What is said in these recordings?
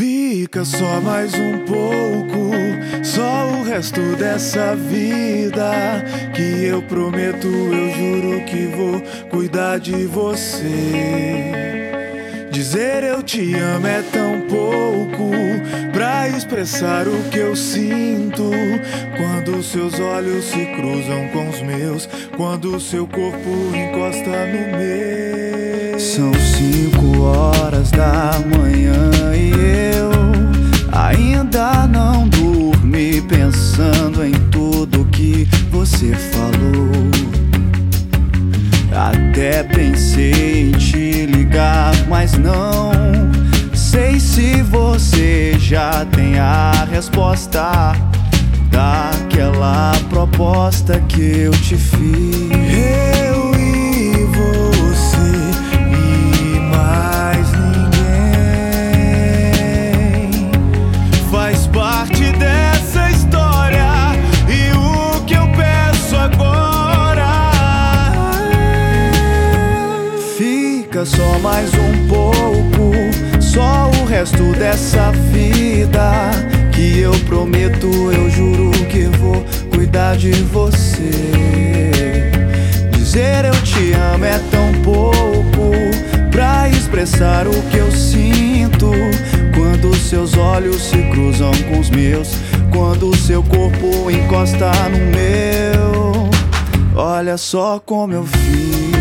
Fica só mais um pouco, só o resto dessa vida, que eu prometo, eu juro que vou cuidar de você. Dizer eu te amo é tão pouco pra expressar o que eu sinto, quando seus olhos se cruzam com os meus, quando seu corpo encosta no meu. São 5 horas da manhã e eu ainda não dormi, pensando em tudo que você falou. Até pensei em te ligar, mas não sei se você já tem a resposta daquela proposta que eu te fiz. Eu e você e mais ninguém faz parte dessa história, e o que eu peço agora, fica só mais um pouco, só o resto dessa vida, que eu prometo, eu juro que vou cuidar de você. Dizer eu te amo é tão pouco pra expressar o que eu sinto, quando seus olhos se cruzam com os meus, quando seu corpo encosta no meu. Olha só como eu fico.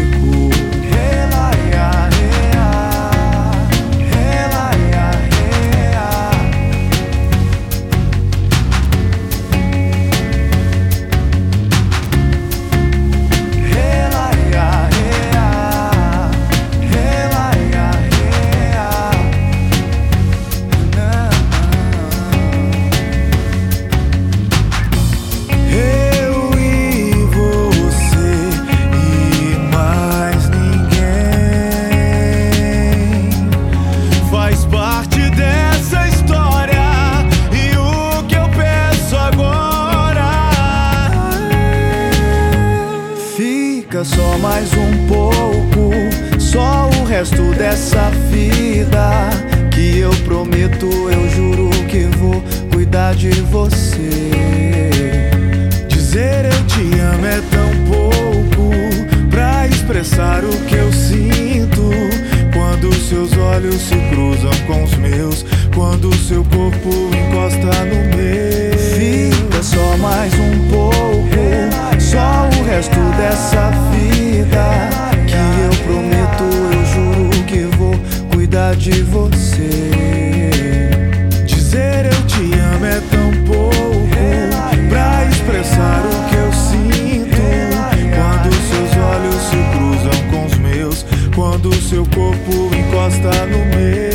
Fica só mais um pouco, só o resto dessa vida, que eu prometo, eu juro que vou cuidar de você. dizer eu te amo é tão pouco pra expressar o que eu sinto, quando seus olhos se cruzam com os meus, quando seu corpo encosta no meu. Fica só mais um pouco, só o resto dessa vida, que eu prometo, eu juro que vou cuidar de você. Dizer eu te amo é tão pouco pra expressar o que eu sinto, quando seus olhos se cruzam com os meus, quando seu corpo encosta no meu.